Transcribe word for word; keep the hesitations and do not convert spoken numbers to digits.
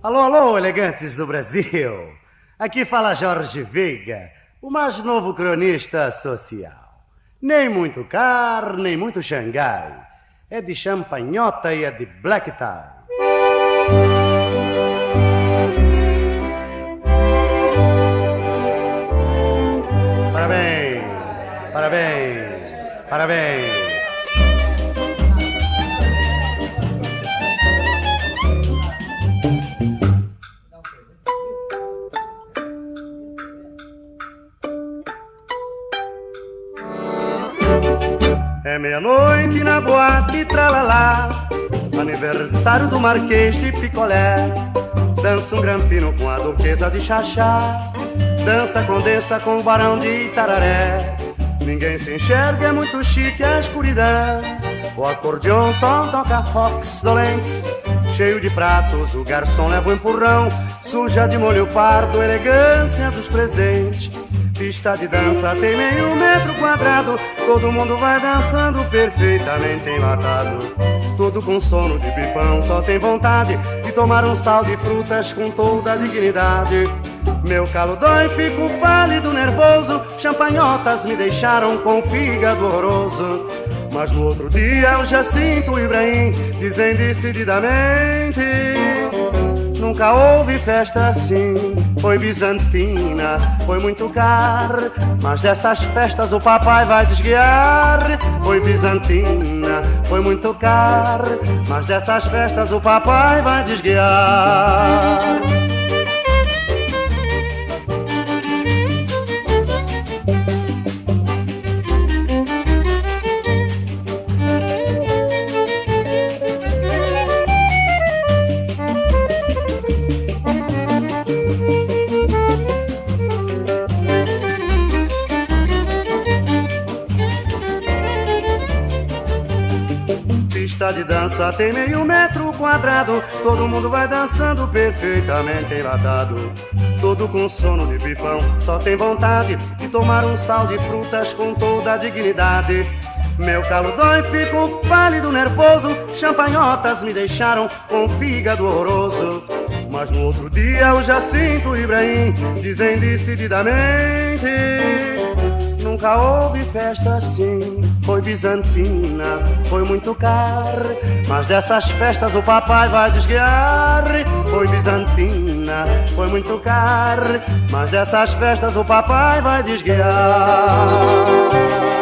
Alô, alô, elegantes do Brasil. Aqui fala Jorge Veiga, o mais novo cronista social. Nem muito car, nem muito Xangai. É de champanhota e é de black tie. Parabéns, parabéns, parabéns. É meia-noite na boate, tralalá, aniversário do Marquês de Picolé. Dança um granfino com a duquesa de Xaxá, dança condensa com o barão de Itararé. Ninguém se enxerga, é muito chique a escuridão. O acordeon só toca fox dolentes, cheio de pratos, o garçom leva um empurrão. Suja de molho pardo, elegância dos presentes. Pista de dança tem meio metro quadrado, todo mundo vai dançando perfeitamente enlatado. Todo com sono de pipão, só tem vontade de tomar um sal de frutas com toda a dignidade. Meu calo dói, fico pálido, nervoso, champanhotas me deixaram com fígado horroroso. Mas no outro dia eu já sinto o Ibrahim dizendo decididamente: nunca houve festa assim, foi bizantina, foi muito cara, mas dessas festas o papai vai desguiar. Foi bizantina, foi muito cara, mas dessas festas o papai vai desguiar. De dança tem meio metro quadrado, todo mundo vai dançando perfeitamente enlatado. Todo com sono de pifão, só tem vontade de tomar um sal de frutas com toda a dignidade. Meu calo dói, fico pálido, nervoso, champanhotas me deixaram com fígado horroroso. Mas no outro dia eu já sinto o Ibrahim dizendo decididamente: nunca houve festa assim, foi bizantina, foi muito cara, mas dessas festas o papai vai desguiar. Foi bizantina, foi muito cara, mas dessas festas o papai vai desguiar.